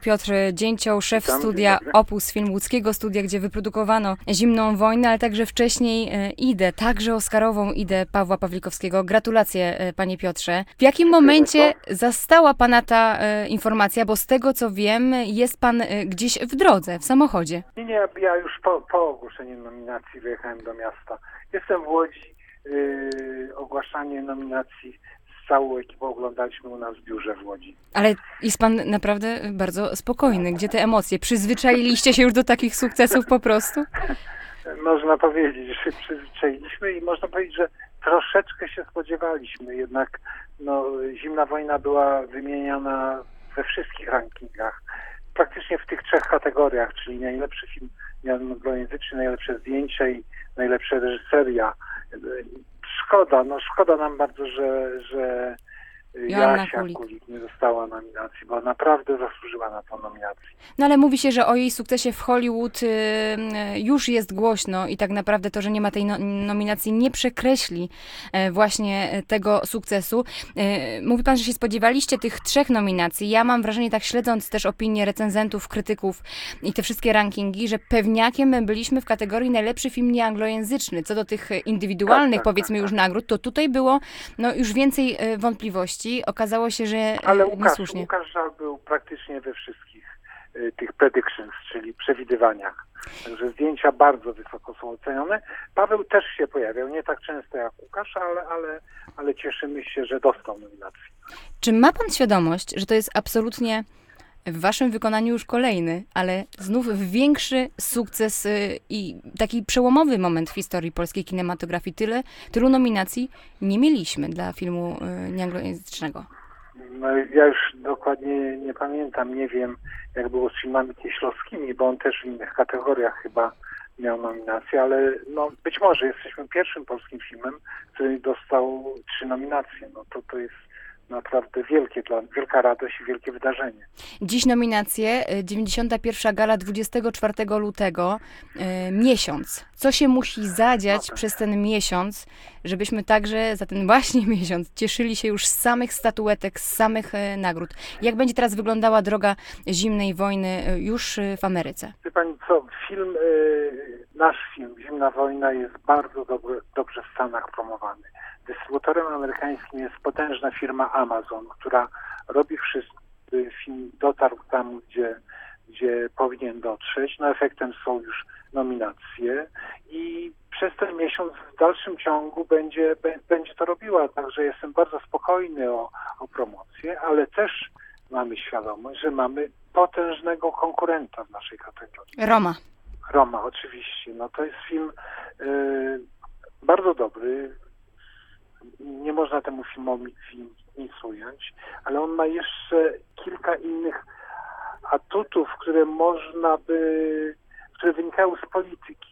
Piotr Dzięcioł, szef Witam, studia dzień dobry. Opus Film, łódzkiego studia, gdzie wyprodukowano Zimną wojnę, ale także wcześniej Idę, także oscarową Idę Pawła Pawlikowskiego. Gratulacje, panie Piotrze. W jakim momencie zastała pana ta informacja, bo z tego co wiem, jest pan gdzieś w drodze, w samochodzie. Nie, ja już po ogłoszeniu nominacji wyjechałem do miasta. Jestem w Łodzi. Ogłaszanie nominacji z całą ekipą oglądaliśmy u nas w biurze w Łodzi. Ale jest pan naprawdę bardzo spokojny. Gdzie te emocje? Przyzwyczailiście się już do takich sukcesów po prostu? Można powiedzieć, że się przyzwyczailiśmy i można powiedzieć, że troszeczkę się spodziewaliśmy. Jednak Zimna wojna była wymieniana we wszystkich rankingach. Praktycznie w tych 3 kategoriach, czyli najlepszy film anglojęzyczny, najlepsze zdjęcie i najlepsza reżyseria. Szkoda nam bardzo, że Joanna Jasia Kulik. Kulik nie dostała nominacji, bo naprawdę zasłużyła na tą nominację. No ale mówi się, że o jej sukcesie w Hollywood już jest głośno i tak naprawdę to, że nie ma tej nominacji, nie przekreśli właśnie tego sukcesu. Mówi pan, że się spodziewaliście tych 3 nominacji. Ja mam wrażenie, tak śledząc też opinie recenzentów, krytyków i te wszystkie rankingi, że pewniakiem byliśmy w kategorii najlepszy film nieanglojęzyczny. Co do tych indywidualnych, powiedzmy już nagród, to tutaj było już więcej wątpliwości. Okazało się, że Ale niesłusznie. Łukasz Żal był praktycznie we wszystkich tych predictions, czyli przewidywaniach. Także zdjęcia bardzo wysoko są ocenione. Paweł też się pojawiał, nie tak często jak Łukasz, ale cieszymy się, że dostał nominację. Czy ma pan świadomość, że to jest absolutnie w waszym wykonaniu już kolejny, ale znów większy sukces i taki przełomowy moment w historii polskiej kinematografii? Tylu nominacji nie mieliśmy dla filmu nieanglojęzycznego. Ja już dokładnie nie pamiętam, nie wiem jak było z filmami kieślowskimi, bo on też w innych kategoriach chyba miał nominację, ale być może jesteśmy pierwszym polskim filmem, który dostał 3 nominacje. To jest naprawdę wielka radość i wielkie wydarzenie. Dziś nominacje, 91. gala 24 lutego, miesiąc. Co się musi zadziać przez ten miesiąc, żebyśmy także za ten właśnie miesiąc cieszyli się już z samych statuetek, z samych nagród? Jak będzie teraz wyglądała droga Zimnej wojny już w Ameryce? Wie pani co, nasz film Zimna wojna jest bardzo dobrze w Stanach promowany. Dystrybutorem amerykańskim jest potężna firma Amazon, która robi wszystko, by film dotarł tam, gdzie powinien dotrzeć. Efektem są już nominacje i przez ten miesiąc w dalszym ciągu będzie to robiła. Także jestem bardzo spokojny o promocję, ale też mamy świadomość, że mamy potężnego konkurenta w naszej kategorii. Roma, oczywiście. To jest film bardzo dobry. Nie można temu filmowi nic ująć, ale on ma jeszcze kilka innych atutów, które wynikają z polityki.